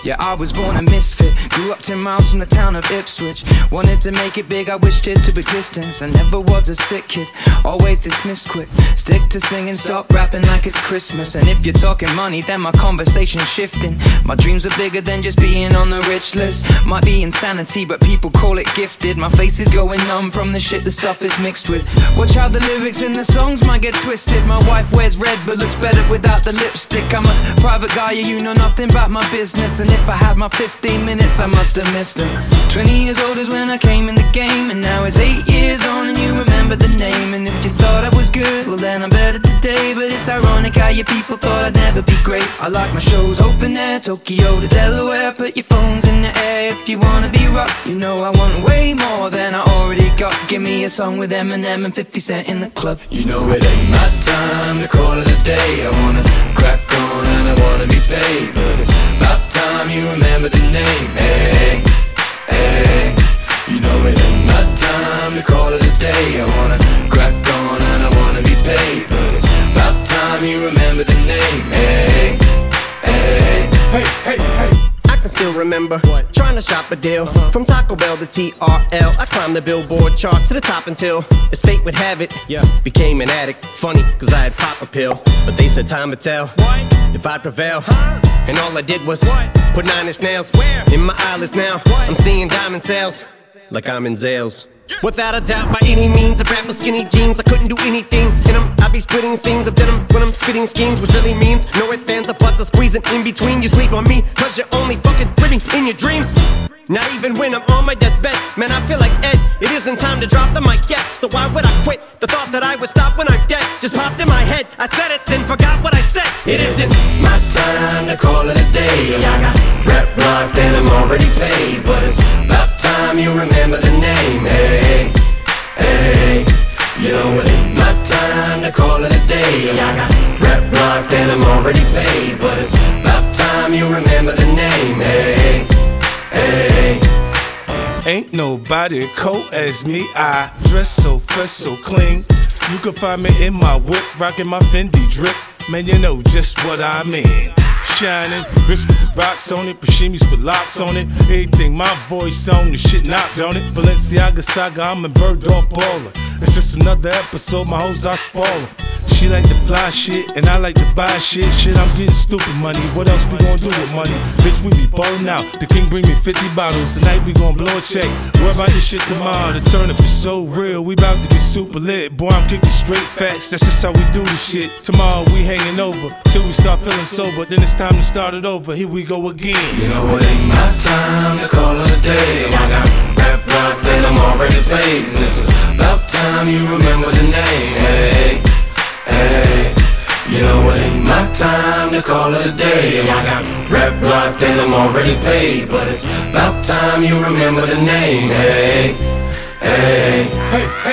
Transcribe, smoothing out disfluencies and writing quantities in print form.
Yeah, I was born a misfit, grew up 10 miles from the town of Ipswich. Wanted to make it big, I wished it to existence. I never was a sick kid, always dismissed quick. Stick to singing, stop rapping like it's Christmas. And if you're talking money, then my conversation's shifting. My dreams are bigger than just being on the rich list. Might be insanity, but people call it gifted. My face is going numb from the shit the stuff is mixed with. Watch how the lyrics in the songs might get twisted. My wife wears red but looks better without the lipstick. I'm a private guy, yeah, you know nothing about my business. And if I had my 15 minutes, I must have missed them. 20 years old is when I came in the game, and now it's 8 years on and you remember the name. And if you thought I was good, well then I'm better today. But it's ironic how your people thought I'd never be great. I like my shows open air, Tokyo to Delaware. Put your phones in the air if you wanna be rock. You know I want way more than I already got. Give me a song with Eminem and 50 Cent in the club. You know it ain't my time to call it a day. I wanna crack on and I wanna be paid, but it's about time you remember the name. Hey, hey. You know it ain't my time to call it a day. I wanna crack on and I wanna be paid, but it's about time you remember the name. Hey, hey. Hey, hey, hey. I can still remember trying to shop a deal from Taco Bell to TRL. I climbed the Billboard chart to the top until, as fate would have it, became an addict. Funny, cause I had pop a pill, but they said time would tell if I'd prevail. And all I did was put 9 inch nails in my eyelids now. I'm seeing diamond sales like I'm in Zales. Without a doubt, by any means, I rap with skinny jeans. I couldn't do anything in them. I'd be splitting scenes of denim when I'm spitting schemes, which really means no ifs, ands, or buts are squeezing in between. You sleep on me, cause you're only fucking living in your dreams. Not even when I'm on my deathbed, man, I feel like Ed. It isn't time to drop the mic yet, so why would I quit? The thought that I would stop when I'm dead just popped in my head. I said it, then forgot what I said. It isn't my time to call it a day. I got rep locked and I'm already paid, but it's about time you remember the name. Hey, hey. You know it ain't my time to call it a day. I got rep locked and I'm already paid, but it's about time you remember the name. Hey, hey. Ain't nobody cold as me. I dress so fresh, so clean. You can find me in my whip, rocking my Fendi drip. Man, you know just what I mean. Shining, wrist with the rocks on it, Bashimis with locks on it. Everything my voice on, the shit knocked on it. Balenciaga saga, I'm a bird dog baller. It's just another episode, my hoes are spoiler. She like to fly shit, and I like to buy shit. Shit, I'm getting stupid money. What else we gon' do with money? Bitch, we be ballin' out. The king bring me 50 bottles. Tonight we gon' blow a check. Worry about this shit tomorrow. The turn up is so real. We bout to get super lit. Boy, I'm kicking straight facts. That's just how we do this shit. Tomorrow we hanging over till we start feeling sober. Then it's time to start it over. Here we go again. You know it ain't my time to call it a day. I got rap locked and I'm already paid, and this is about time you remember the name. Hey, hey. You know it ain't my time to call it a day. I got rap locked and I'm already paid, but it's about time you remember the name. Hey, hey. Hey.